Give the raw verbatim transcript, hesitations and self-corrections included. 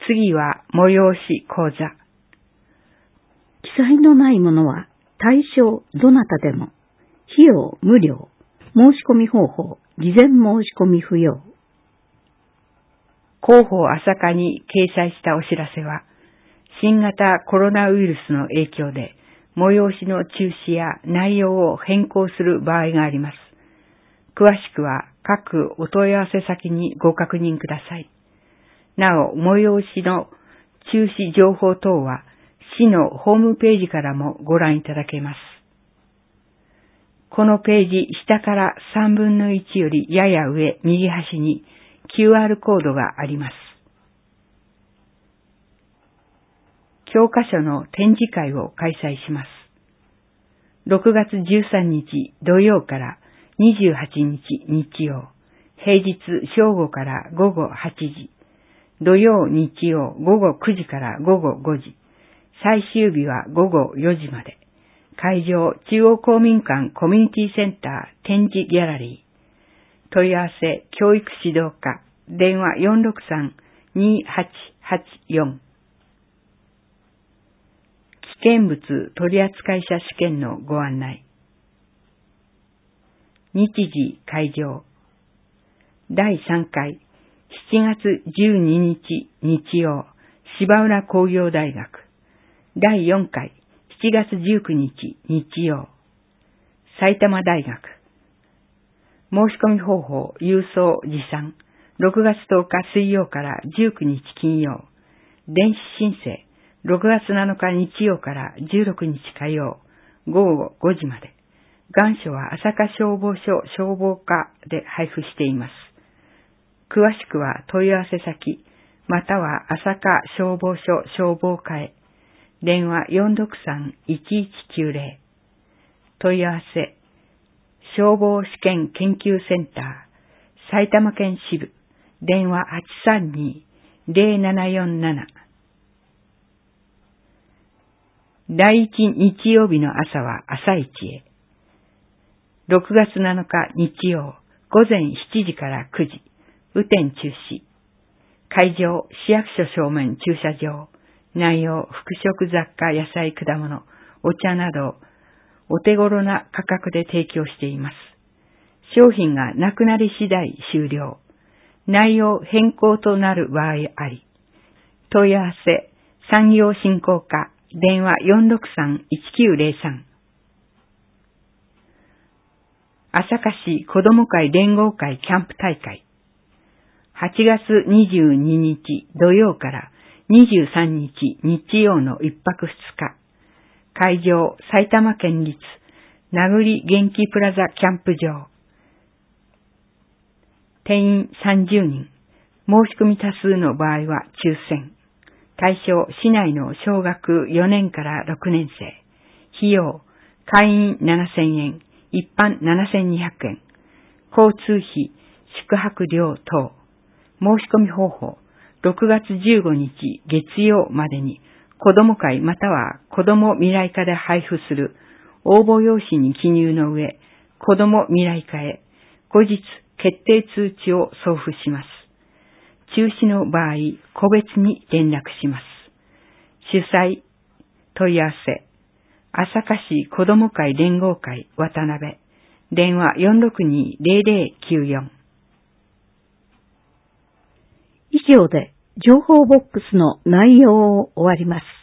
次は催し講座。 記載のないものは対象どなたでも、費用無料、申し込み方法、事前申し込み不要。 広報朝霞に掲載したお知らせは、新型コロナウイルスの影響で、催しの中止や内容を変更する場合があります。詳しくは各お問い合わせ先にご確認ください。なお、催しの中止情報等は、市のホームページからもご覧いただけます。このページ下からさんぶんのいちよりやや上右端に キューアール コードがあります。教科書の展示会を開催します。ろくがつじゅうさんにち土曜からにじゅうはちにち日曜、平日正午からごごはちじ、土曜日曜ごごくじからごごごじ、最終日はごごよじまで。会場中央公民館コミュニティセンター展示ギャラリー。問い合わせ教育指導課電話 よんろくさん にはちはちよん。危険物取扱者試験のご案内。日時会場。だいさんかいしちがつじゅうににち日曜、芝浦工業大学。だいよんかいしちがつじゅうくにち日曜、埼玉大学。申し込み方法、郵送持参。ろくがつとおか水曜からじゅうくにち金曜。電子申請。ろくがつなのか日曜からじゅうろくにち火曜、ごごごじまで。願書は朝霞消防署消防課で配布しています。詳しくは問い合わせ先、または朝霞消防署消防課へ。電話 よんろくさん いちいちきゅうぜろ。問い合わせ、消防試験研究センター、埼玉県支部、電話 はちさんに ぜろななよんなな。第一日曜日の朝は朝一へ。ろくがつなのか日曜、午前しちじからくじ、雨天中止。会場、市役所正面駐車場。内容、服飾雑貨、野菜、果物、お茶など、お手頃な価格で提供しています。商品がなくなり次第終了。内容変更となる場合あり。問い合わせ、産業振興課、電話 よんろくさん いちきゅうぜろさん。朝霞市子ども会連合会キャンプ大会。はちがつにじゅうににち土曜からにじゅうさんにち日曜のいっぱくふつか。会場、埼玉県立名栗元気プラザキャンプ場。定員さんじゅうにん。申し込み多数の場合は抽選。対象、市内の小学よねんからろくねんせい。費用、会員ななせんえん、一般ななせんにひゃくえん。交通費、宿泊料等。申し込み方法、ろくがつじゅうごにち月曜までに子ども会または子ども未来課で配布する応募用紙に記入の上、子ども未来課へ後日決定通知を送付します。中止の場合、個別に連絡します。主催、問い合わせ、朝霞市子ども会連合会渡辺、電話 よんろくに ぜろぜろきゅうよん。 以上で情報ボックスの内容を終わります。